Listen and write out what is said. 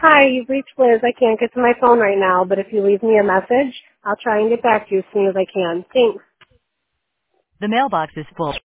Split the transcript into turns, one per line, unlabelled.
Hi, you've reached Liz. I can't get to my phone right now, but if you leave me a message, I'll try and get back to you as soon as I can. Thanks.
The mailbox is full.